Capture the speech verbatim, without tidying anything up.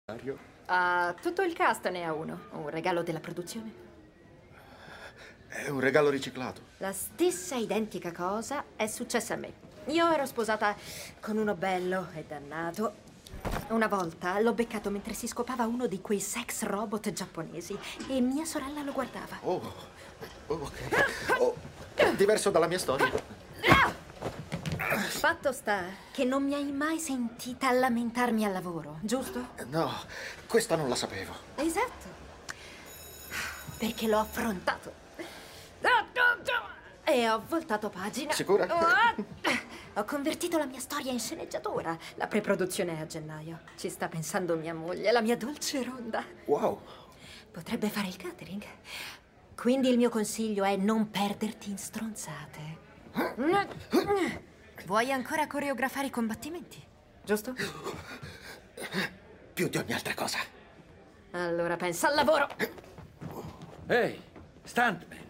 Uh, tutto il cast ne ha uno. Un regalo della produzione. È un regalo riciclato. La stessa identica cosa è successa a me. Io ero sposata con uno bello e dannato. Una volta l'ho beccato mentre si scopava uno di quei sex robot giapponesi e mia sorella lo guardava. Oh, oh ok. Oh, diverso dalla mia storia. Fatto sta che non mi hai mai sentita lamentarmi al lavoro, giusto? No, questa non la sapevo. Esatto. Perché l'ho affrontato. E ho voltato pagina. Sicura? Ho convertito la mia storia in sceneggiatura. La preproduzione è a gennaio. Ci sta pensando mia moglie, la mia dolce Ronda. Wow. Potrebbe fare il catering. Quindi il mio consiglio è non perderti in stronzate. Vuoi ancora coreografare i combattimenti? Giusto? Più di ogni altra cosa. Allora pensa al lavoro. Ehi, hey, stuntman.